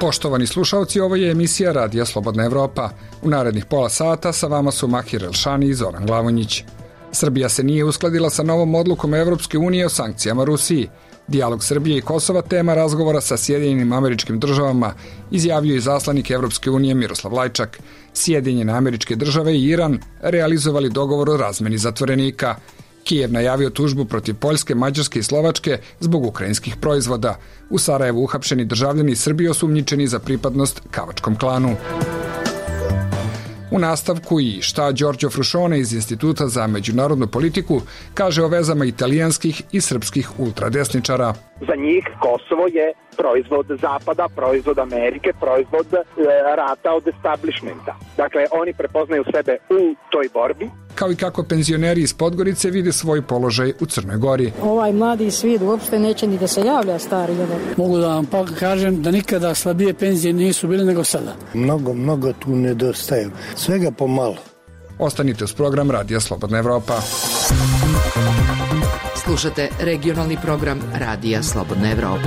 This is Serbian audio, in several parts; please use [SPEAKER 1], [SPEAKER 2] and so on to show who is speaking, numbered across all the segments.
[SPEAKER 1] Poštovani slušalci, ovo je emisija Radija Slobodna Evropa. U narednih pola sata sa vama su Mahir Elšani i Zoran Glavonjić. Srbija se nije uskladila sa novom odlukom Evropske unije o sankcijama Rusiji. Dijalog Srbije i Kosova tema razgovora sa Sjedinjenim Američkim Državama, izjavio i zaslanik Evropske unije Miroslav Lajčak. Sjedinjene Američke Države i Iran realizovali dogovor o razmeni zatvorenika. Kijev najavio tužbu protiv Poljske, Mađarske i Slovačke zbog ukrajinskih proizvoda. U Sarajevu uhapšeni državljani Srbije osumnjičeni za pripadnost Kavačkom klanu. U nastavku i šta Giorgio Fruscione iz Instituta za međunarodnu politiku kaže o vezama italijanskih i srpskih ultradesničara.
[SPEAKER 2] Za njih Kosovo je proizvod Zapada, proizvod Amerike, proizvod rata od establishmenta. Dakle, oni prepoznaju sebe u toj borbi.
[SPEAKER 1] Kao i kako penzioneri iz Podgorice vide svoj položaj u Crnoj Gori.
[SPEAKER 3] Ovaj mladi svijet uopšte neće ni da se javlja stari.
[SPEAKER 4] Mogu da vam pa kažem da nikada slabije penzije nisu bile nego sada.
[SPEAKER 5] Mnogo tu nedostaje. Svega pomalo.
[SPEAKER 1] Ostanite uz program Radija Slobodna Evropa.
[SPEAKER 6] Slušate regionalni program Radija Slobodna Evropa.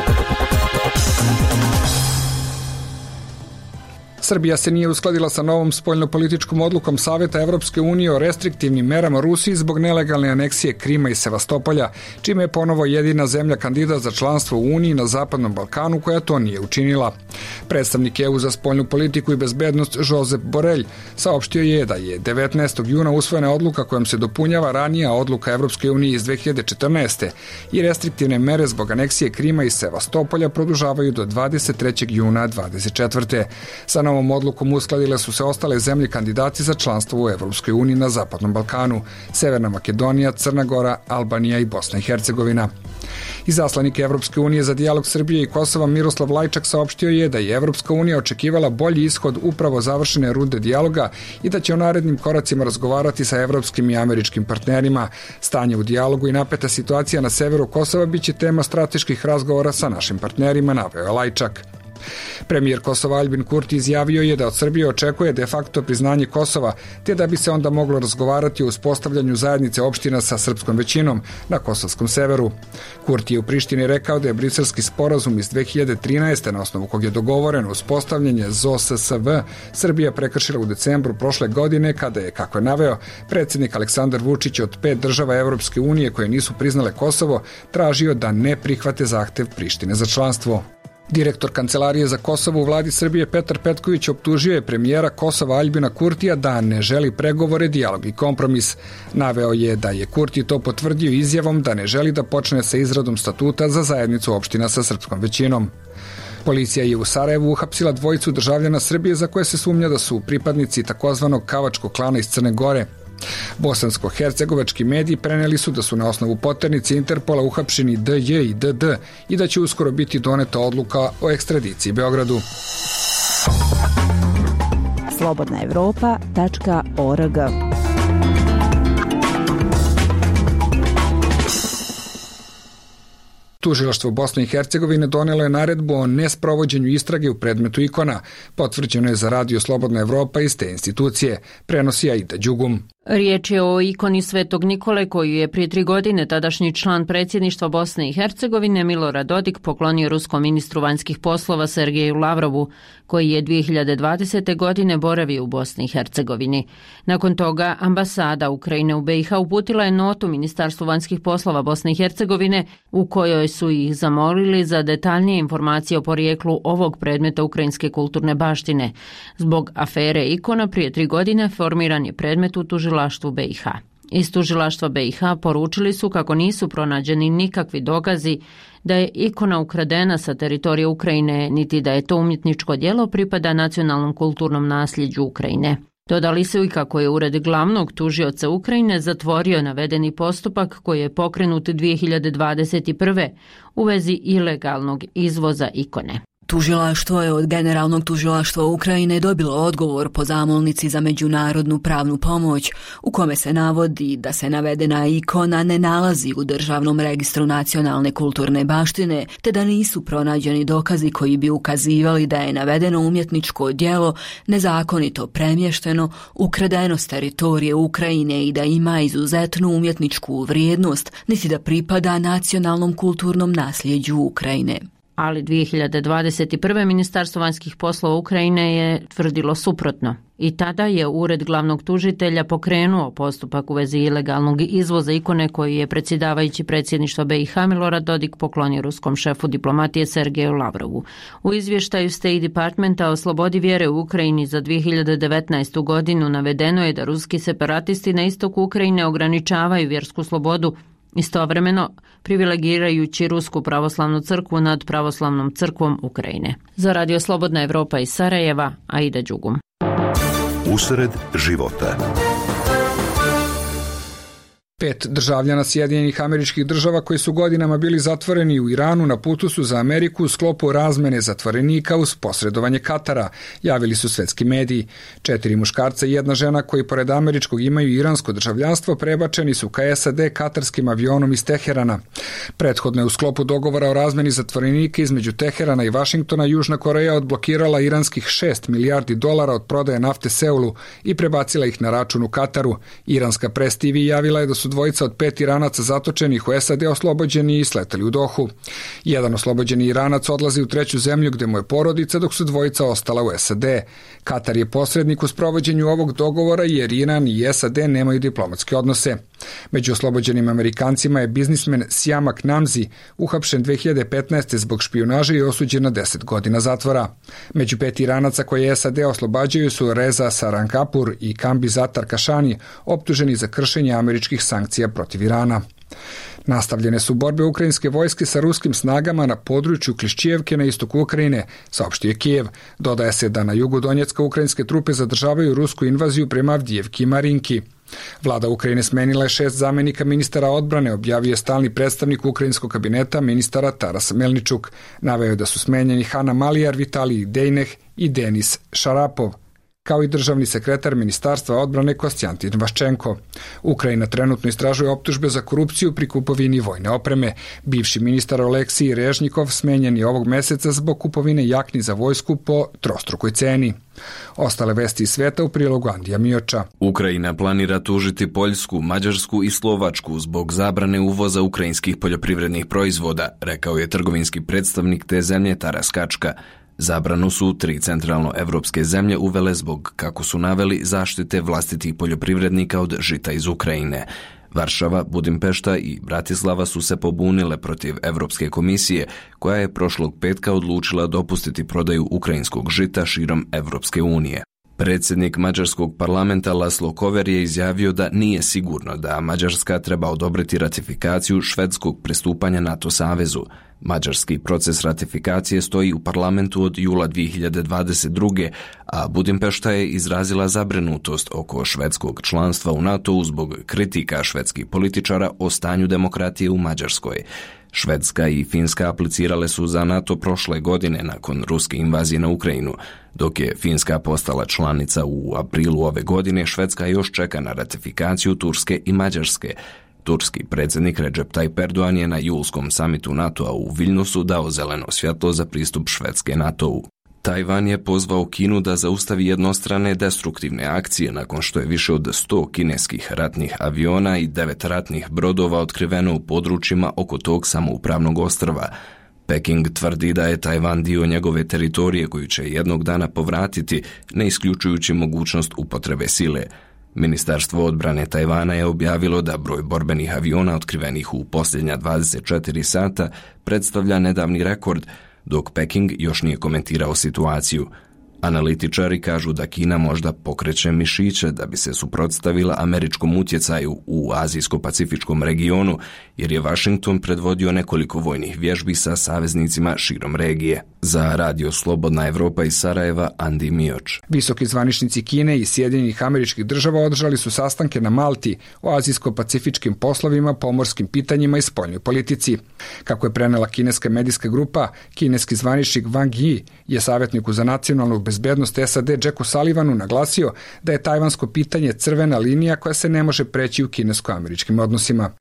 [SPEAKER 1] Srbija se nije uskladila sa novom spoljnopolitičkom odlukom Saveta Evropske unije o restriktivnim merama Rusiji zbog nelegalne aneksije Krima i Sevastopolja, čime je ponovo jedina zemlja kandidat za članstvo u Uniji na Zapadnom Balkanu koja to nije učinila. Predstavnik EU za spoljnu politiku i bezbednost Josep Borrell saopštio je da je 19. juna usvojena odluka kojom se dopunjava ranija odluka Evropske unije iz 2014. i restriktivne mere zbog aneksije Krima i Sevastopolja produžavaju do 23. juna 2024. Sa novom odlukom uskladile su se ostale zemlje kandidati za članstvo u Evropskoj uniji na Zapadnom Balkanu: Severna Makedonija, Crna Gora, Albanija i Bosna i Hercegovina. Izaslanik Evropske unije za dijalog Srbije i Kosova Miroslav Lajčak saopštio je da je Evropska unija očekivala bolji ishod upravo završene runde dijaloga i da će o narednim koracima razgovarati sa evropskim i američkim partnerima. Stanje u dijalogu i napeta situacija na severu Kosova biće tema strateških razgovora sa našim partnerima, naveo je Lajčak. Premijer Kosova Aljbin Kurti izjavio je da od Srbije očekuje de facto priznanje Kosova, te da bi se onda moglo razgovarati o uspostavljanju zajednice opština sa srpskom većinom na kosovskom severu. Kurti je u Prištini rekao da je briselski sporazum iz 2013. na osnovu kog je dogovoreno uspostavljanje ZOSSV Srbija prekršila u decembru prošle godine kada je, kako je naveo, predsjednik Aleksandar Vučić od 5 država Evropske unije koje nisu priznale Kosovo tražio da ne prihvate zahtev Prištine za članstvo. Direktor Kancelarije za Kosovo u vladi Srbije Petar Petković optužio je premijera Kosova Aljbina Kurtija da ne želi pregovore, dijalog i kompromis. Naveo je da je Kurti to potvrdio izjavom da ne želi da počne sa izradom statuta za zajednicu opština sa srpskom većinom. Policija je u Sarajevu uhapsila dvojicu državljana Srbije za koje se sumnja da su pripadnici takozvanog Kavačkog klana iz Crne Gore. Bosansko-hercegovački mediji preneli su da su na osnovu poternice Interpola uhapšeni DJ i DD i da će uskoro biti doneta odluka o ekstradiciji Beogradu.
[SPEAKER 7] slobodnaevropa.org.
[SPEAKER 1] Tužilaštvo Bosne i Hercegovine donelo je naredbu o nesprovođenju istrage u predmetu Ikona. Potvrđeno je za Radio Slobodna Evropa iz te institucije. Prenosi Aida Đugum.
[SPEAKER 8] Riječ je o ikoni Svetog Nikole koju je prije 3 godine tadašnji član predsjedništva Bosne i Hercegovine Milorad Dodik poklonio ruskom ministru vanjskih poslova Sergeju Lavrovu, koji je 2020. godine boravio u Bosni i Hercegovini. Nakon toga ambasada Ukrajine u BiH uputila je notu Ministarstvu vanjskih poslova Bosne i Hercegovine u kojoj su ih zamolili za detaljnije informacije o porijeklu ovog predmeta ukrajinske kulturne baštine. Zbog afere ikona prije 3 godine formiran je predmet u tužilaštvu BiH. Iz tužilaštva BiH poručili su kako nisu pronađeni nikakvi dokazi da je ikona ukradena sa teritorija Ukrajine, niti da je to umjetničko djelo pripada nacionalnom kulturnom nasljeđu Ukrajine. Dodali su i kako je ured glavnog tužioca Ukrajine zatvorio navedeni postupak koji je pokrenut 2021. u vezi ilegalnog izvoza ikone.
[SPEAKER 9] Tužilaštvo je od Generalnog tužilaštva Ukrajine dobilo odgovor po zamolnici za međunarodnu pravnu pomoć u kome se navodi da se navedena ikona ne nalazi u Državnom registru nacionalne kulturne baštine, te da nisu pronađeni dokazi koji bi ukazivali da je navedeno umjetničko djelo nezakonito premješteno, ukradeno s teritorije Ukrajine i da ima izuzetnu umjetničku vrijednost, niti da pripada nacionalnom kulturnom nasljeđu Ukrajine.
[SPEAKER 8] ali 2021. Ministarstvo vanjskih poslova Ukrajine je tvrdilo suprotno. I tada je Ured glavnog tužitelja pokrenuo postupak u vezi ilegalnog izvoza ikone koji je predsjedavajući predsjedništva BiH Milorad Dodik poklonio ruskom šefu diplomatije Sergeju Lavrovu. U izvještaju State Departmenta o slobodi vjere u Ukrajini za 2019. godinu navedeno je da ruski separatisti na istoku Ukrajine ograničavaju vjersku slobodu, istovremeno privilegirajući Rusku pravoslavnu crkvu nad pravoslavnom crkvom Ukrajine. Za Radio Slobodna Evropa iz Sarajeva, Aida Đugum.
[SPEAKER 7] Usred života.
[SPEAKER 1] 5 državljana Sjedinjenih Američkih Država koji su godinama bili zatvoreni u Iranu na putu su za Ameriku u sklopu razmene zatvorenika uz posredovanje Katara, javili su svetski mediji. 4 muškarca i 1 žena koji pored američkog imaju iransko državljanstvo prebačeni su ka SAD katarskim avionom iz Teherana. Prethodno je u sklopu dogovora o razmeni zatvorenika između Teherana i Vašingtona Južna Koreja odblokirala iranskih $6 milijardi od prodaje nafte Seulu i prebacila ih na račun u Kataru. Iranska Press TV javila je da su dvojica od 5 Iranaca zatočenih u SAD oslobođeni i sletali u Dohu. Jedan oslobođeni Iranac odlazi u treću zemlju gde mu je porodica, dok su dvojica ostala u SAD. Katar je posrednik u sprovođenju ovog dogovora jer Iran i SAD nemaju diplomatske odnose. Među oslobođenim Amerikancima je biznismen Siamak Namzi, uhapšen 2015. zbog špijunaže i osuđen na 10 godina zatvora. Među 5 Iranaca koje SAD oslobađaju su Reza Sarankapur i Kambi Zatar Kašani, optuženi za kršenje američkih sankcija protiv Irana. Nastavljene su borbe ukrajinske vojske sa ruskim snagama na području Klišćijevke na istoku Ukrajine, saopštio je Kijev. Dodaje se da na jugu Donjecka ukrajinske trupe zadržavaju rusku invaziju prema Avdijevki i Marinki. Vlada Ukrajine smenila je 6 zamenika ministara odbrane, objavio je stalni predstavnik ukrajinskog kabineta ministara Taras Melničuk. Naveo je da su smenjeni Hana Malijar, Vitalij Dejneh i Denis Šarapov, kao i državni sekretar Ministarstva odbrane Kostjantin Vaščenko. Ukrajina trenutno istražuje optužbe za korupciju pri kupovini vojne opreme. Bivši ministar Oleksij Režnikov smenjen je ovog meseca zbog kupovine jakni za vojsku po trostrukoj ceni. Ostale vesti iz sveta u prilogu Andija Mioča.
[SPEAKER 10] Ukrajina planira tužiti Poljsku, Mađarsku i Slovačku zbog zabrane uvoza ukrajinskih poljoprivrednih proizvoda, rekao je trgovinski predstavnik te zemlje Taras Kačka. Zabranu su 3 centralnoevropske zemlje uvele zbog, kako su naveli, zaštite vlastitih poljoprivrednika od žita iz Ukrajine. Varšava, Budimpešta i Bratislava su se pobunile protiv Evropske komisije, koja je prošlog petka odlučila dopustiti prodaju ukrajinskog žita širom Evropske unije. Predsjednik mađarskog parlamenta Laslo Kover je izjavio da nije sigurno da Mađarska treba odobriti ratifikaciju švedskog pristupanja NATO savezu. Mađarski proces ratifikacije stoji u parlamentu od jula 2022. a Budimpešta je izrazila zabrinutost oko švedskog članstva u NATO-u zbog kritika švedskih političara o stanju demokratije u Mađarskoj. Švedska i Finska aplicirale su za NATO prošle godine nakon ruske invazije na Ukrajinu. Dok je Finska postala članica u aprilu ove godine, Švedska još čeka na ratifikaciju Turske i Mađarske. Turski predsjednik Recep Tayyip Erdogan je na julskom samitu NATO-a u Viljnusu dao zeleno svjetlo za pristup Švedske NATO-u. Tajvan je pozvao Kinu da zaustavi jednostrane destruktivne akcije nakon što je više od 100 kineskih ratnih aviona i 9 ratnih brodova otkriveno u područjima oko tog samoupravnog ostrva. Peking tvrdi da je Tajvan dio njegove teritorije koju će jednog dana povratiti, ne isključujući mogućnost upotrebe sile. Ministarstvo odbrane Tajvana je objavilo da broj borbenih aviona otkrivenih u posljednja 24 sata predstavlja nedavni rekord, dok Peking još nije komentirao situaciju. Analitičari kažu da Kina možda pokreće mišiće da bi se suprotstavila američkom utjecaju u azijsko-pacifičkom regionu, jer je Washington predvodio nekoliko vojnih vježbi sa saveznicima širom regije. Za Radio Slobodna Evropa iz Sarajeva, Andi Mioč.
[SPEAKER 1] Visoki zvaničnici Kine i Sjedinjenih Američkih Država održali su sastanke na Malti o azijsko-pacifičkim poslovima, pomorskim pitanjima i spoljnoj politici. Kako je prenela kineska medijska grupa, kineski zvaničnik Wang Yi je savjetniku za nacionalnu bezbednost SAD Jacku Sullivanu naglasio da je tajvansko pitanje crvena linija koja se ne može preći u kinesko-američkim odnosima.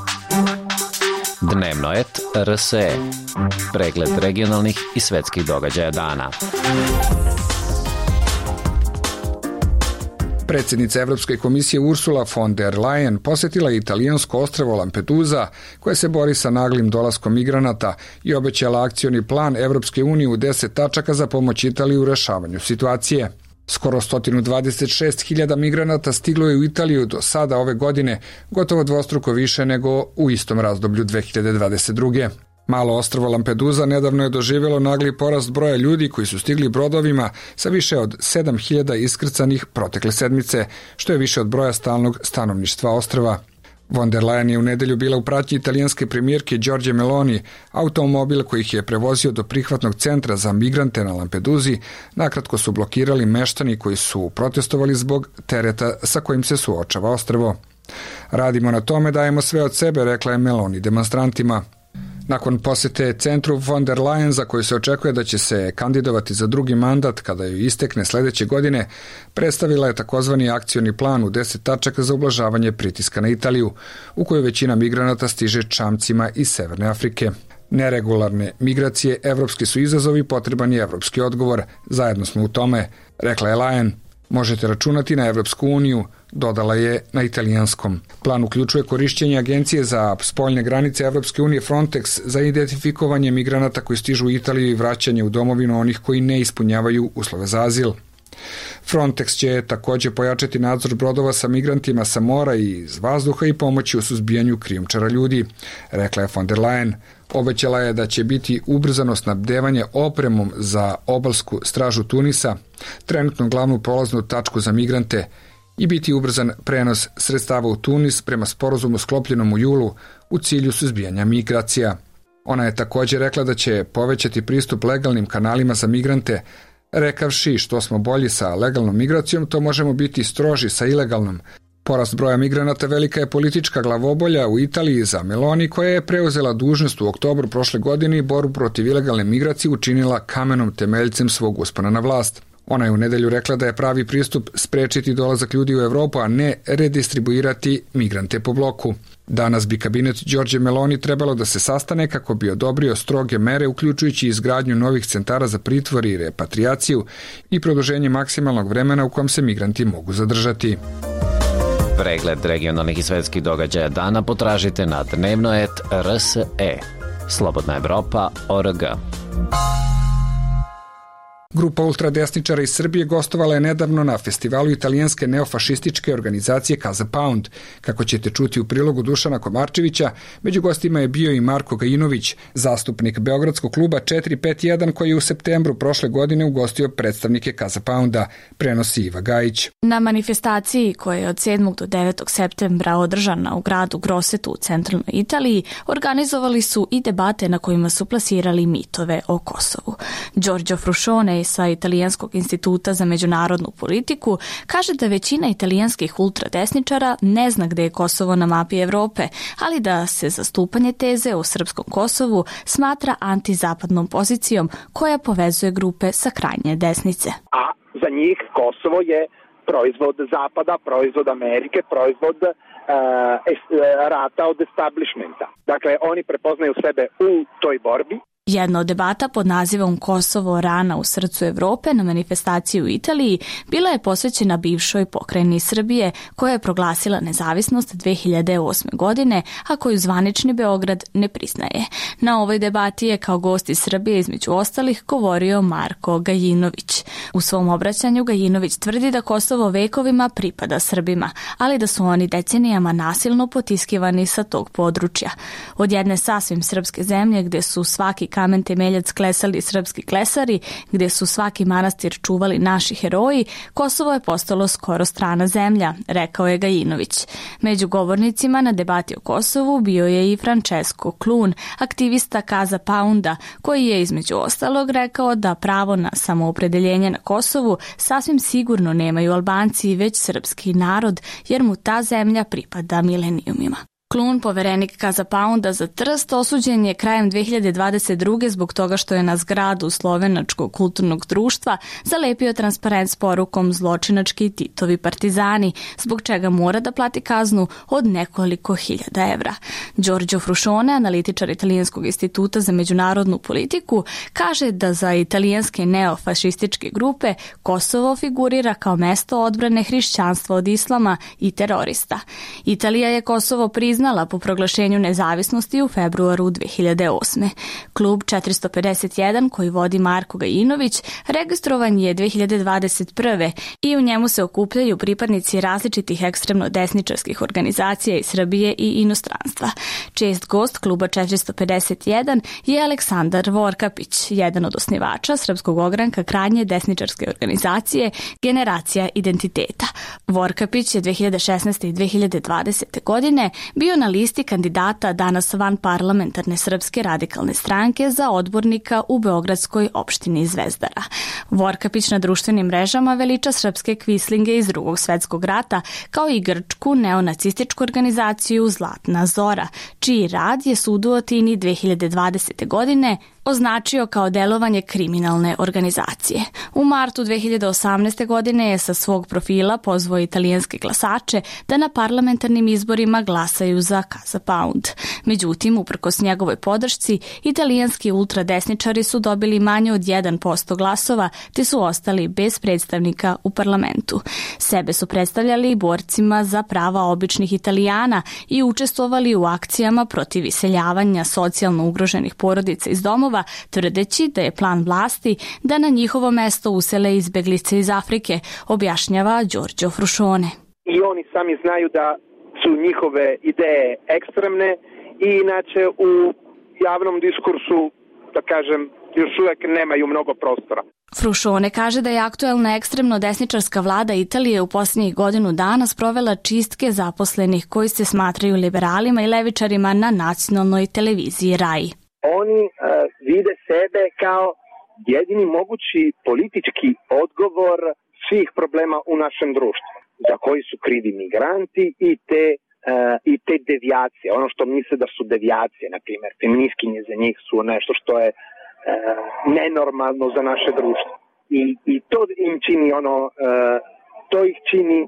[SPEAKER 11] Dnevno et RSE. Pregled regionalnih i svetskih događaja dana.
[SPEAKER 1] Predsjednica Evropske komisije Ursula von der Leyen posjetila je italijansko ostrvo Lampedusa, koje se bori sa naglim dolaskom migranata i obećala akcioni plan Evropske unije u 10 tačaka za pomoć Italiji u rešavanju situacije. Skoro 126.000 migranata stiglo je u Italiju do sada ove godine, gotovo dvostruko više nego u istom razdoblju 2022. Malo ostrvo Lampedusa nedavno je doživjelo nagli porast broja ljudi koji su stigli brodovima sa više od 7.000 iskrcanih protekle sedmice, što je više od broja stalnog stanovništva ostrva. Von der Leyen je u nedelju bila u pratnji italijanske premijerke Giorgia Meloni. Automobil koji ih je prevozio do prihvatnog centra za migrante na Lampedusi nakratko su blokirali meštani koji su protestovali zbog tereta sa kojim se suočava ostrvo. Radimo na tome, dajemo sve od sebe, rekla je Meloni demonstrantima. Nakon posjete centru von der Leyen, za koju se očekuje da će se kandidovati za drugi mandat kada joj istekne sledeće godine, predstavila je takozvani akcioni plan u 10 tačaka za ublažavanje pritiska na Italiju, u kojoj većina migranata stiže čamcima iz Severne Afrike. Neregularne migracije evropski su izazovi, potreban je evropski odgovor. Zajedno smo u tome, rekla je Leyen. Možete računati na Evropsku uniju, dodala je na italijanskom. Plan uključuje korišćenje agencije za spoljne granice Evropske unije Frontex za identifikovanje migranata koji stižu u Italiju i vraćanje u domovinu onih koji ne ispunjavaju uslove za azil. Frontex će također pojačati nadzor brodova sa migrantima sa mora i iz vazduha i pomoći u suzbijanju krijumčara ljudi, rekla je von der Leyen. Obećala je da će biti ubrzano snabdevanje opremom za obalsku stražu Tunisa, trenutno glavnu polaznu tačku za migrante, i biti ubrzan prenos sredstava u Tunis prema sporazumu sklopljenom u julu u cilju suzbijanja migracija. Ona je također rekla da će povećati pristup legalnim kanalima za migrante, rekavši što smo bolji sa legalnom migracijom, to možemo biti stroži sa ilegalnom. Porast broja migranata velika je politička glavobolja u Italiji za Meloni, koja je preuzela dužnost u oktobru prošle godine i borbu protiv ilegalne migracije učinila kamenom temeljcem svog uspona na vlast. Ona je u nedelju rekla da je pravi pristup sprečiti dolazak ljudi u Evropu, a ne redistribuirati migrante po bloku. Danas bi kabinet Giorgia Meloni trebalo da se sastane kako bi odobrio stroge mere, uključujući izgradnju novih centara za pritvor i repatriaciju i produženje maksimalnog vremena u kojem se migranti mogu zadržati.
[SPEAKER 11] Pregled regionalnih i svetskih događaja dana potražite na dnevnoet.rse. Slobodna Evropa.org.
[SPEAKER 1] Grupa ultradesničara iz Srbije gostovala je nedavno na festivalu italijanske neofašističke organizacije Casa Pound. Kako ćete čuti u prilogu Dušana Komarčevića, među gostima je bio i Marko Gajinović, zastupnik Beogradskog kluba 451 koji je u septembru prošle godine ugostio predstavnike Casa Pounda, prenosi Iva Gajić.
[SPEAKER 12] Na manifestaciji koja je od 7. do 9. septembra održana u gradu Grossetu u centralnoj Italiji, organizovali su i debate na kojima su plasirali mitove o Kosovu. Giorgio Fruscione sa Italijanskog instituta za međunarodnu politiku kaže da većina italijanskih ultradesničara ne zna gde je Kosovo na mapi Evrope, ali da se zastupanje teze o srpskom Kosovu smatra antizapadnom pozicijom koja povezuje grupe sa krajnje desnice.
[SPEAKER 2] A za njih Kosovo je proizvod Zapada, proizvod Amerike, proizvod rata od establishmenta. Dakle, oni prepoznaju sebe u toj borbi.
[SPEAKER 12] Jedna od debata pod nazivom Kosovo, rana u srcu Evrope na manifestaciji u Italiji bila je posvećena bivšoj pokrajini Srbije koja je proglasila nezavisnost 2008. godine, a koju zvanični Beograd ne priznaje. Na ovoj debati je kao gost iz Srbije između ostalih govorio Marko Gajinović. U svom obraćanju Gajinović tvrdi da Kosovo vekovima pripada Srbima, ali da su oni decenijama nasilno potiskivani sa tog područja. Od jedne sasvim srpske zemlje gde su svaki kamen temeljac klesali srpski klesari, gde su svaki manastir čuvali naši heroji, Kosovo je postalo skoro strana zemlja, rekao je Gajinović. Među govornicima na debati o Kosovu bio je i Francesco Clun, aktivista Casa Pounda, koji je između ostalog rekao da pravo na samoopredeljenje na Kosovu sasvim sigurno nemaju Albanci, već srpski narod, jer mu ta zemlja pripada milenijumima. Klun, poverenik Kaza Pounda za Trst, osuđen je krajem 2022. zbog toga što je na zgradu Slovenačkog kulturnog društva zalepio transparent s porukom zločinački Titovi partizani, zbog čega mora da plati kaznu od nekoliko hiljada evra. Giorgio Fruscione, analitičar Italijanskog instituta za međunarodnu politiku, kaže da za italijanske neofašističke grupe Kosovo figurira kao mesto odbrane hrišćanstva od islama i terorista. Italija je Kosovo priznala po proglašenju nezavisnosti u februaru 2008. Klub 451, koji vodi Marko Gajinović, registrovan je 2021. i u njemu se okupljaju pripadnici različitih ekstremno desničarskih organizacija iz Srbije i inostranstva. Čest gost kluba 451 je Aleksandar Vorkapić, jedan od osnivača srpskog ogranka krajnje desničarske organizacije Generacija identiteta. Vorkapić je 2016. i 2020. godine bio na listi kandidata danas van parlamentarne Srpske radikalne stranke za odbornika u Beogradskoj opštini Zvezdara. Vorkapić na društvenim mrežama veliča srpske kvislinge iz Drugog svetskog rata, kao i grčku neonacističku organizaciju Zlatna Zora, čiji rad je sud u Atini 2020. godine označio kao delovanje kriminalne organizacije. U martu 2018. godine je sa svog profila pozvao italijanske glasače da na parlamentarnim izborima glasaju za Kaza Pound. Međutim, uprkos njegovoj podršci, italijanski ultradesničari su dobili manje od 1% glasova, te su ostali bez predstavnika u parlamentu. Sebe su predstavljali borcima za prava običnih Italijana i učestvovali u akcijama protiv iseljavanja socijalno ugroženih porodica iz domova, tvrdeći da je plan vlasti da na njihovo mesto usele izbeglice iz Afrike, objašnjava Giorgio Fruscione.
[SPEAKER 2] I oni sami znaju da su njihove ideje ekstremne i inače u javnom diskursu, da kažem, još uvek nemaju mnogo prostora.
[SPEAKER 12] Fruscione kaže da je aktuelna ekstremno desničarska vlada Italije u posljednjih godinu dana sprovela čistke zaposlenih koji se smatraju liberalima i levičarima na nacionalnoj televiziji RAI.
[SPEAKER 2] Oni vide sebe kao jedini mogući politički odgovor svih problema u našem društvu, za koji su krivi migranti i te devijacije, ono što misle da su devijacije, na primjer, feministkinje za njih su nešto što je nenormalno za naše društvo. I to im čini to ih čini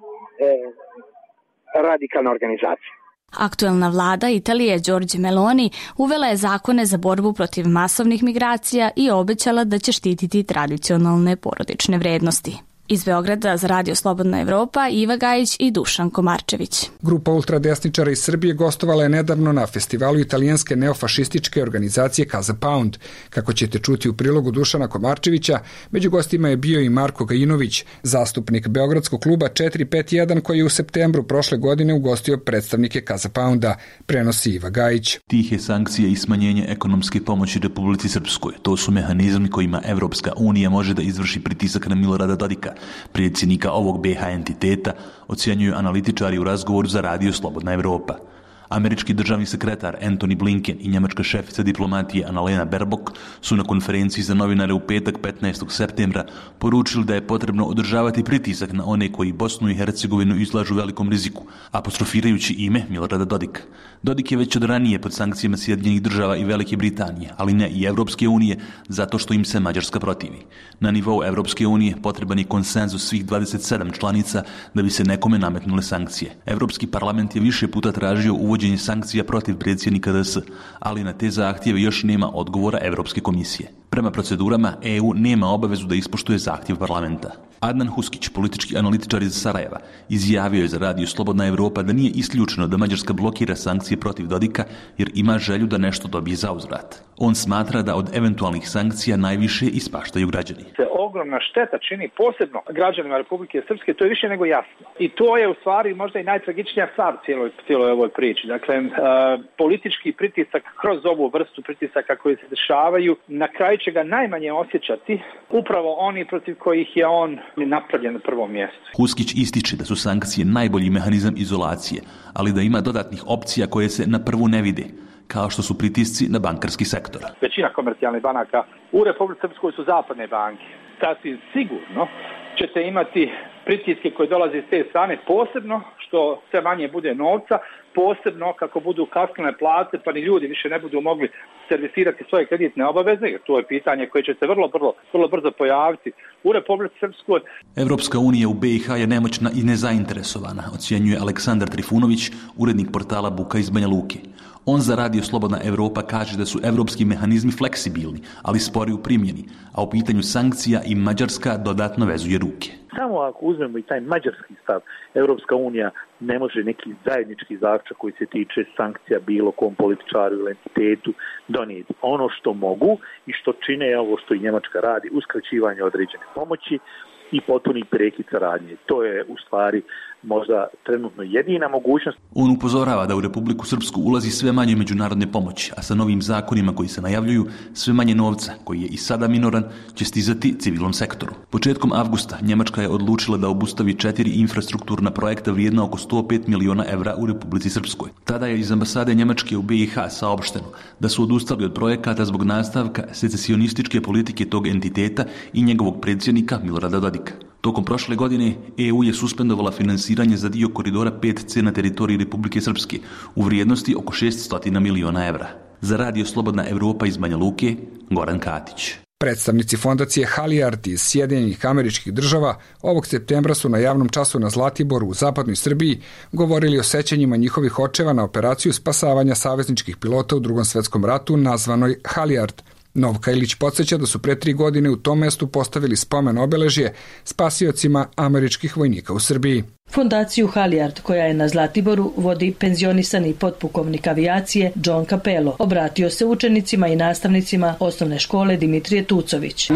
[SPEAKER 2] radikalna organizacija.
[SPEAKER 12] Aktuelna vlada Italije Giorgia Meloni uvela je zakone za borbu protiv masovnih migracija i obećala da će štititi tradicionalne porodične vrednosti. Iz Beograda za Radio Slobodna Evropa, Iva Gajić i Dušan Komarčević.
[SPEAKER 1] Grupa ultradesničara iz Srbije gostovala je nedavno na festivalu italijanske neofašističke organizacije Kaza Pound. Kako ćete čuti u prilogu Dušana Komarčevića, među gostima je bio i Marko Gajinović, zastupnik Beogradskog kluba 451 koji je u septembru prošle godine ugostio predstavnike Kaza Pounda, prenosi Iva Gajić.
[SPEAKER 13] Tihe sankcije i smanjenje ekonomske pomoći Republici Srpskoj, to su mehanizmi kojima Evropska unija može da izvrši pritisak na Milorada Dodika, predsjednika ovog BH entiteta, ocjenjuju analitičari u razgovoru za Radio Slobodna Evropa. Američki državni sekretar Antony Blinken i njemačka šefica diplomatije Annalena Baerbock su na konferenciji za novinare u petak 15. septembra poručili da je potrebno održavati pritisak na one koji Bosnu i Hercegovinu izlažu velikom riziku, apostrofirajući ime Milorada Dodika. Dodik je već od ranije pod sankcijama Sjedinjenih država i Velike Britanije, ali ne i Evropske unije, zato što im se Mađarska protivi. Na nivou Evropske unije potreban je konsenzus svih 27 članica da bi se nekome nametnule sankcije. Evropski parlament je više puta tražio uvođenje sankcija protiv predsjednika DS, ali na te zahtjeve još nema odgovora Evropske komisije. Prema procedurama, EU nema obavezu da ispoštuje zahtjev parlamenta. Adnan Huskić, politički analitičar iz Sarajeva, izjavio je za Radio Slobodna Evropa da nije isključeno da Mađarska blokira sankcije protiv Dodika jer ima želju da nešto dobije zauzvrat. On smatra da od eventualnih sankcija najviše ispaštaju građani.
[SPEAKER 14] Ogromna šteta čini posebno građanima Republike Srpske, to je više nego jasno. I to je u stvari možda i najtragičnija stvar cijeloj ovoj priči. Dakle, politički pritisak kroz ovu vrstu pritisaka koji se dešavaju, na kraju će ga najmanje osjećati upravo oni protiv kojih je on napravljen na prvom mjestu.
[SPEAKER 13] Huskić ističe da su sankcije najbolji mehanizam izolacije, ali da ima dodatnih opcija koje se na prvu ne vide, kao što su pritisci na bankarski sektor.
[SPEAKER 14] Većina komercijalnih banaka u Republici Srpskoj su zapadne banke. Sasvim sigurno ćete imati pritiske koji dolaze s te strane, posebno što sve manje bude novca, posebno kako budu kasnile plate pa ni ljudi više ne budu mogli servisirati svoje kreditne obaveze, jer to je pitanje koje će se vrlo brzo pojaviti u Republici Srpskoj.
[SPEAKER 13] Evropska unija u BiH je nemoćna i nezainteresovana, ocjenjuje Aleksandar Trifunović, urednik portala Buka iz Banja Luke. On za Radio Slobodna Evropa kaže da su evropski mehanizmi fleksibilni, ali spori u primjeni, a u pitanju sankcija i Mađarska dodatno vezuje ruke.
[SPEAKER 15] Samo ako uzmemo i taj mađarski stav, Evropska unija ne može neki zajednički zaključak koji se tiče sankcija bilo kom političaru ili entitetu donijeti. Ono što mogu i što čine ovo što i Njemačka radi, uskraćivanje određene pomoći i potpuni prekid saradnje. To je u stvari možda trenutno jedina mogućnost.
[SPEAKER 13] On upozorava da u Republiku Srpsku ulazi sve manje međunarodne pomoći, a sa novim zakonima koji se najavljuju, sve manje novca, koji je i sada minoran, će stizati civilnom sektoru. Početkom avgusta Njemačka je odlučila da obustavi 4 infrastrukturna projekta vrijedna oko 105 miliona evra u Republici Srpskoj. Tada je iz ambasade Njemačke u BiH saopšteno da su odustali od projekata zbog nastavka secesionističke politike tog entiteta i njegovog predsjednika Milorada Dodika. Tokom prošle godine EU je suspendovala finansiranje za dio koridora 5C na teritoriji Republike Srpske u vrijednosti oko 600 miliona evra. Za Radio Slobodna Evropa iz Banja Luke, Goran Katić.
[SPEAKER 1] Predstavnici fondacije Halijard iz Sjedinjenih Američkih Država ovog septembra su na javnom času na Zlatiboru u zapadnoj Srbiji govorili o sećanjima njihovih očeva na operaciju spasavanja savezničkih pilota u Drugom svetskom ratu nazvanoj Halijard. Novka Ilić podsjeća da su pre 3 godine u tom mestu postavili spomen obeležje spasiocima američkih vojnika u Srbiji.
[SPEAKER 16] Fondaciju Halijard, koja je na Zlatiboru, vodi penzionisani potpukovnik avijacije John Capello. Obratio se učenicima i nastavnicima osnovne škole Dimitrije Tucović.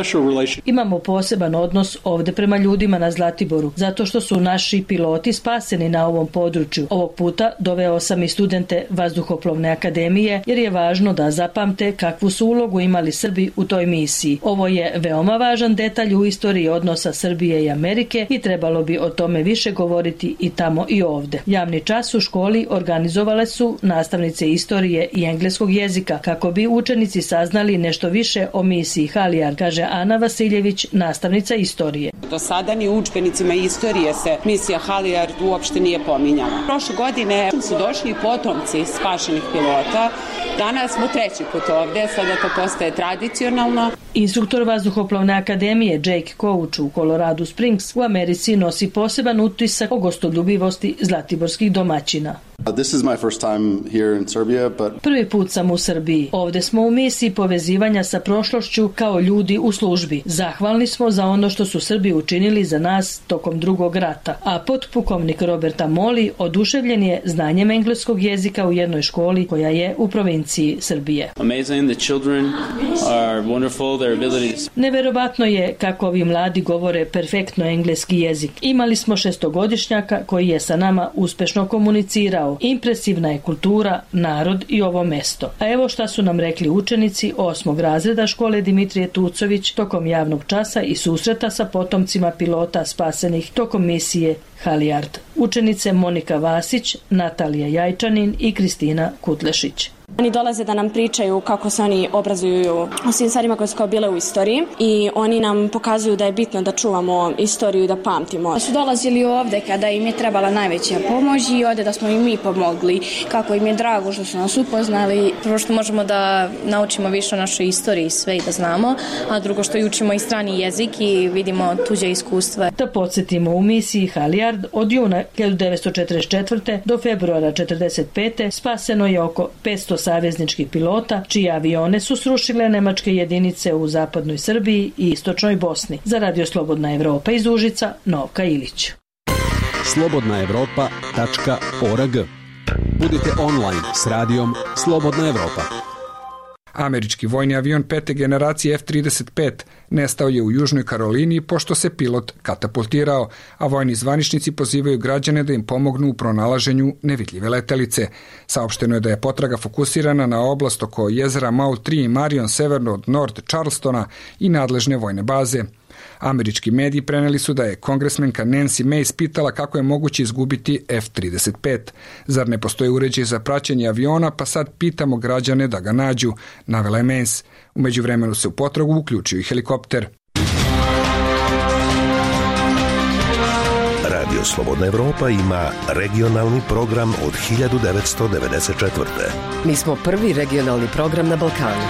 [SPEAKER 16] Imamo poseban odnos ovde prema ljudima na Zlatiboru, zato što su naši piloti spaseni na ovom području. Ovog puta doveo sam i studente Vazduhoplovne akademije, jer je važno da zapamte kakvu su ulogu imali Srbi u toj misiji. Ovo je veoma važan detalj u istoriji odnosa Srbije i Amerike i trebalo bi o tome više govoriti i tamo i ovde. Javni čas u školi organizovale su nastavnice istorije i engleskog jezika kako bi učenici saznali nešto više o misiji Halijard, kaže Ana Vasiljević, nastavnica istorije.
[SPEAKER 17] Do sada ni u udžbenicima istorije se misija Halijard uopšte nije pominjala. Prošle godine su došli potomci spašenih pilota. Danas smo 3. put ovde, sada to postaje tradicionalno.
[SPEAKER 16] Instruktor Vazduhoplovne akademije Jake Coach u Colorado Springs u Americi nosi poseban utisak o gostoljubivosti zlatiborskih domaćina. Prvi put sam u Srbiji. Ovde smo u misiji povezivanja sa prošlošću kao ljudi u službi. Zahvalni smo za ono što su Srbi učinili za nas tokom Drugog rata. A potpukovnik Roberta Moli oduševljen je znanjem engleskog jezika u jednoj školi koja je u provinciji Srbije. Neverovatno je kako ovi mladi govore perfektno engleski jezik. Imali smo 6-godišnjaka koji je sa nama uspešno komunicirao. Impresivna je kultura, narod i ovo mesto. A evo šta su nam rekli učenici 8. razreda škole Dimitrije Tucović tokom javnog časa i susreta sa potomcima pilota spasenih tokom misije Halijard. Učenice Monika Vasić, Natalija Jajčanin i Kristina Kutlešić.
[SPEAKER 18] Oni dolaze da nam pričaju kako se oni obrazuju o svim stvarima koje su kao bile u istoriji i oni nam pokazuju da je bitno da čuvamo istoriju i da pamtimo.
[SPEAKER 19] Su dolazili ovde kada im je trebala najveća pomoć i ovde da smo im mi pomogli. Kako im je drago što su nas upoznali. Prvo što možemo da naučimo više o našoj istoriji sve i da znamo, a drugo što i učimo i strani jezik i vidimo tuđe iskustva.
[SPEAKER 16] Da podsjetimo, u misiji Halijard od juna 1944. do februara 1945. spaseno je oko 500 savezničkih pilota, čije avione su srušile nemačke jedinice u zapadnoj Srbiji i istočnoj Bosni. Za Radio Slobodna Evropa iz Užica, Novka Ilić.
[SPEAKER 20] slobodnaevropa.org. Budite online s radijom Slobodna Evropa.
[SPEAKER 1] Američki vojni avion 5. generacije F-35 nestao je u Južnoj Karolini pošto se pilot katapultirao, a vojni zvaničnici pozivaju građane da im pomognu u pronalaženju nevidljive letelice. Saopšteno je da je potraga fokusirana na oblast oko jezera Maul 3 i Marion severno od North Charlestona i nadležne vojne baze. Američki mediji preneli su da je kongresmenka Nancy Mace pitala kako je moguće izgubiti F-35. Zar ne postoji uređaj za praćenje aviona, pa sad pitamo građane da ga nađu, navela je Mace. U međuvremenu se u potragu uključio i helikopter.
[SPEAKER 7] Radio Slobodna Evropa ima regionalni program od 1994.
[SPEAKER 6] Mi smo prvi regionalni program na Balkanu.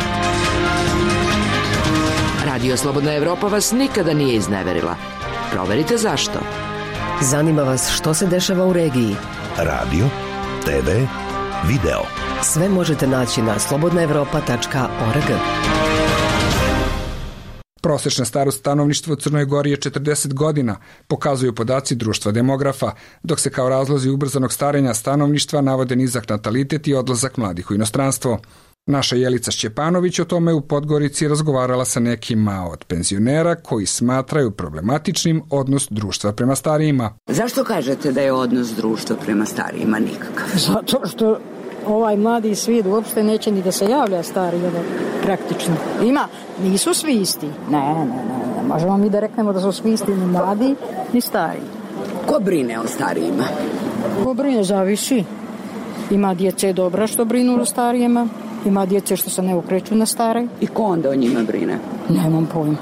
[SPEAKER 6] Radio Slobodna Evropa vas nikada nije izneverila. Proverite zašto. Zanima vas što se dešava u regiji.
[SPEAKER 7] Radio, TV, video.
[SPEAKER 6] Sve možete naći na slobodnaevropa.org.
[SPEAKER 1] Prosečna starost stanovništva u Crnoj Gori je 40 godina, pokazuju podaci društva demografa, dok se kao razlozi ubrzanog starenja stanovništva navode nizak natalitet i odlazak mladih u inostranstvo. Naša Jelica Šćepanović o tome u Podgorici razgovarala sa nekima od penzionera koji smatraju problematičnim odnos društva prema starijima.
[SPEAKER 21] Zašto kažete da je odnos društva prema starijima nikakav?
[SPEAKER 3] Zato što ovaj mladi svijet uopšte neće ni da se javlja stariji, praktično. Ima, nisu svi isti. Ne. Možemo mi da reknemo da su svi isti, ni mladi, ni stariji.
[SPEAKER 21] Ko brine o starijima?
[SPEAKER 3] Ko brine, zavisi. Ima djece dobra što brinu o starijima, ima djece što se ne ukreću na stare.
[SPEAKER 21] I ko onda o njima brine?
[SPEAKER 3] Nemam pojma.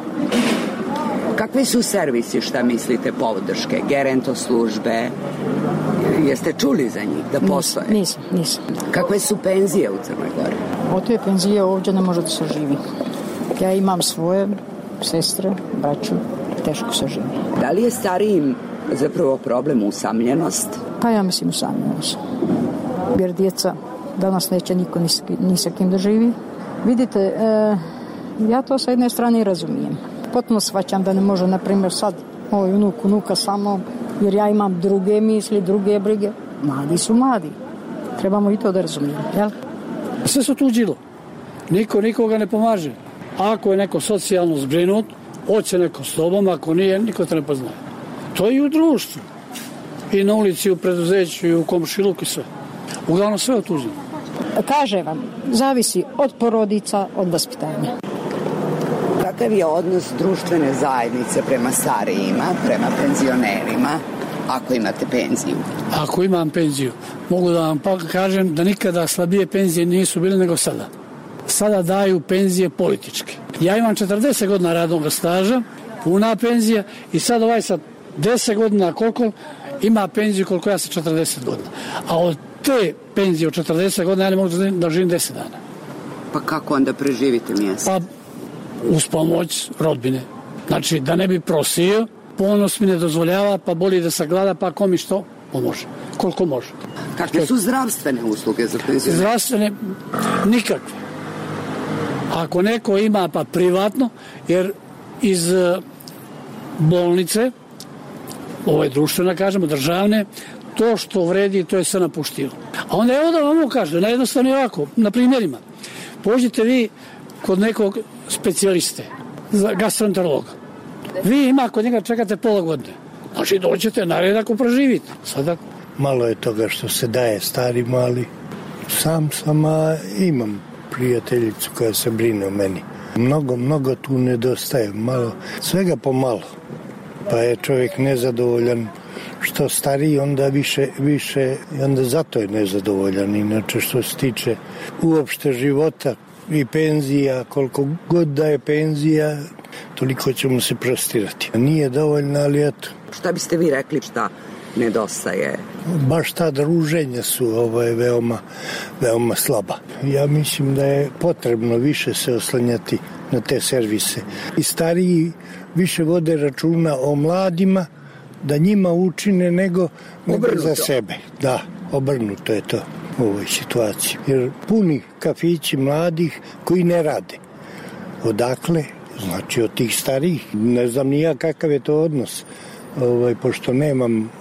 [SPEAKER 21] Kakvi su servisi, šta mislite, podrške, gerento službe? Jeste čuli za njih da postoje?
[SPEAKER 3] Nisam.
[SPEAKER 21] Kakve su penzije u Crnoj Gori?
[SPEAKER 3] Od te penzije ovdje ne može da se živi. Ja imam svoje sestre, braću, teško se živi.
[SPEAKER 21] Da li je starijim zapravo problem usamljenost?
[SPEAKER 3] Pa ja mislim usamljenost. Jer djeca danas neće niko ni sa kim da živi. Vidite, ja to sa jedne strane i razumijem. Potpuno shvaćam da ne može, na primjer, sad moj unuka samo, jer ja imam druge misli, druge brige. Mladi su mladi. Trebamo i to da razumijemo, jel?
[SPEAKER 4] Sve su tuđilo. Niko nikoga ne pomaže. Ako je neko socijalno zbrinut, hoće neko s tobom, ako nije, niko te ne poznaje. To je i u društvu. I na ulici, u preduzeću, i u komšiluku i sve. Uglavnom sve otuđeno.
[SPEAKER 3] Kaže vam, zavisi od porodica, od vaspitanja.
[SPEAKER 21] Kakav je odnos društvene zajednice prema starijima, prema penzionerima, ako imate penziju?
[SPEAKER 4] Ako imam penziju, mogu da vam kažem da nikada slabije penzije nisu bile nego sada. Sada daju penzije političke. Ja imam 40 godina radnog staža, puna penzija, i sad ovaj sa 10 godina koliko ima penziju koliko ja sa 40 godina. A od te penzije od 40 godina ja ne mogu da živim 10 dana.
[SPEAKER 21] Pa kako onda preživite mjesec?
[SPEAKER 4] Pa uz pomoć rodbine. Znači da ne bi prosio, ponos mi ne dozvoljava, pa boli da se glada, pa ko mi što pomože. Koliko može.
[SPEAKER 21] Kakve su zdravstvene usluge za penzionere?
[SPEAKER 4] Zdravstvene nikakve. Ako neko ima pa privatno, jer iz bolnice, ovo je društvena, kažemo, državne, to što vredi, to je sve napuštilo. A onda evo da vam kažem, najjednostavno ovako, na primjerima. Pođite vi kod nekog specijaliste, gastroenterologa. Vi ima kod njega čekate pola godine. Znači dođete na red ako proživite. Sada...
[SPEAKER 5] Malo je toga što se daje starima, ali sam imam prijateljicu koja se brine o meni. Mnogo tu nedostaje, malo, svega pomalo. Pa je čovjek nezadovoljan. Što stariji, onda više, onda zato je nezadovoljan. Inače, što se tiče uopšte života i penzija, koliko god da je penzija, toliko ćemo se prostirati. Nije dovoljno, ali eto.
[SPEAKER 21] Šta biste vi rekli šta nedostaje?
[SPEAKER 5] Baš ta druženja su veoma slaba. Ja mislim da je potrebno više se oslanjati na te servise. I stariji više vode računa o mladima, da njima učine nego za sebe. Da, obrnuto je to u ovoj situaciji. Jer puni kafići mladih koji ne rade. Odakle? Znači od tih starijih. Ne znam ni ja kakav je to odnos. Pošto nemam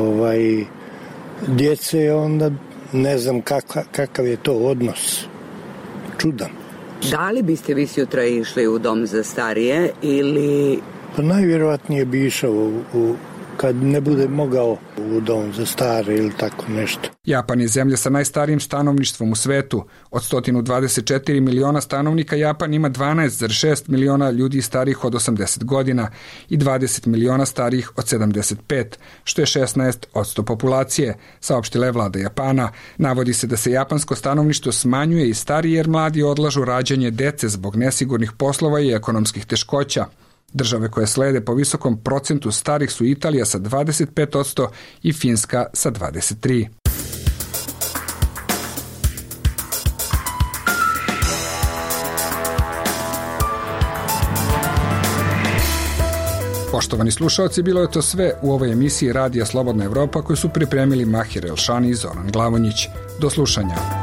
[SPEAKER 5] djece, onda ne znam kakav je to odnos. Čudan.
[SPEAKER 21] Da li biste vi sutra išli u dom za starije ili...
[SPEAKER 5] Pa najvjerovatnije bi išao kad ne bude mogao u dom za stare ili tako nešto.
[SPEAKER 1] Japan je zemlja sa najstarijim stanovništvom u svetu. Od 124 miliona stanovnika Japan ima 12,6 miliona ljudi starijih od 80 godina i 20 miliona starijih od 75, što je 16% populacije, saopštila je vlada Japana. Navodi se da se japansko stanovništvo smanjuje i starije jer mladi odlažu rađanje dece zbog nesigurnih poslova i ekonomskih teškoća. Države koje slede po visokom procentu starih su Italija sa 25% i Finska sa 23%. Poštovani slušalci, bilo je to sve u ovoj emisiji Radija Slobodna Evropa koju su pripremili Mahir Elšani i Zoran Glavonjić. Do slušanja.